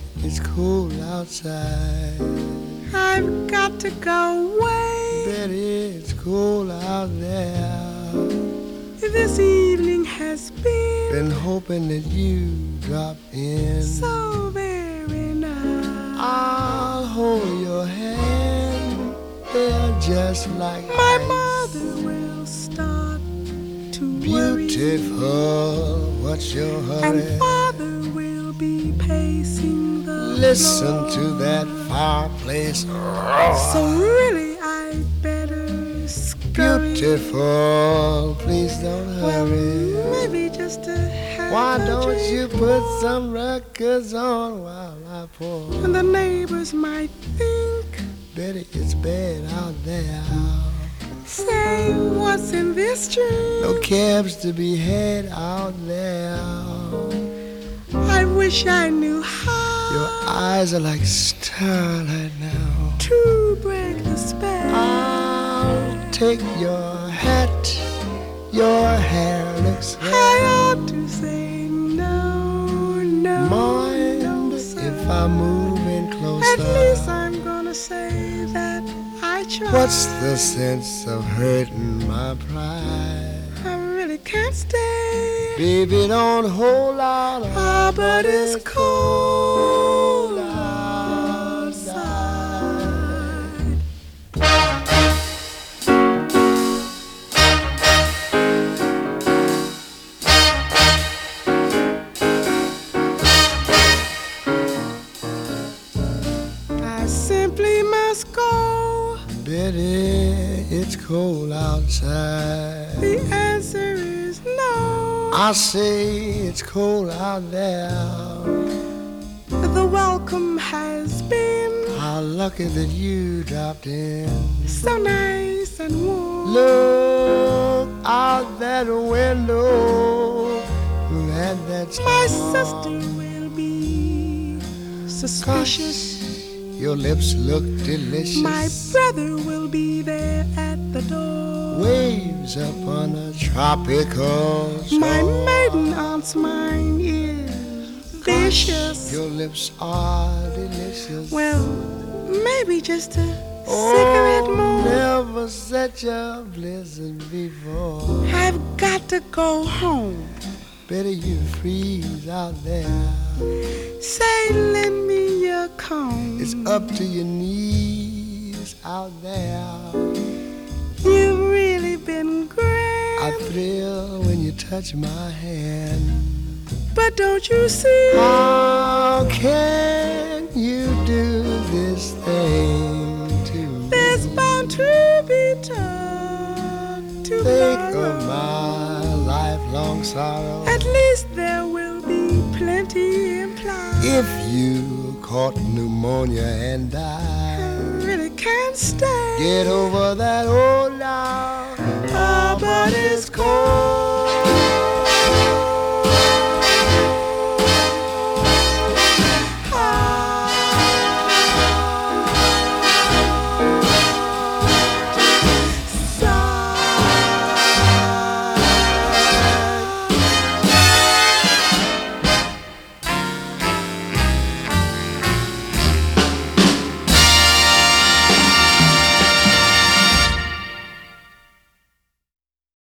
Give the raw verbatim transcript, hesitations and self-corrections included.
it's cold outside. I've got to go away. Betty, it's cold out there. This evening has been Been hoping that you drop in. so very nice. I'll hold your hand. They're just like My ice. mother will start to worry, Beautiful, what's your hurry? and father will be pacing the Listen floor. to that fireplace. So really I'd better scurry. Beautiful, please don't Well, hurry. maybe just to have Why a don't drink. you put some records on while I pour? And the neighbors might think, Betty, it's bad out there. say, what's in this drink? No cabs to be had out there. I wish I knew how Your eyes are like starlight now. to break the spell. I'll take your hat. Your hair looks I red. ought to say no, no, Mind no, sir. if I move in closer? At least I'm gonna say that I tried. What's the sense of hurting my pride? I really can't stay. Baby, don't hold out. Ah, but it's cold outside. outside. I simply must go. Betty, it's cold outside. The answer is no. I say it's cold out there. The welcome has been How lucky that you dropped in. so nice and warm. Look out that window. That that's My sister will be suspicious. Your lips look delicious. My brother will be there at the door. Waves upon a tropical shore. My maiden aunt's mind is vicious. Your lips are delicious. Well, maybe just a oh, cigarette more. Never such a blizzard before. I've got to go home. Better you freeze out there. Say, lend me your comb. It's up to your knees out there. You've really been great. I thrill when you touch my hand. But don't you see? How can you do this thing to me? There's bound to be talk to Think of my lifelong sorrow. At least there will be plenty implied. If you caught pneumonia and I died, really can't stay. get over that old now. Oh, but it's cold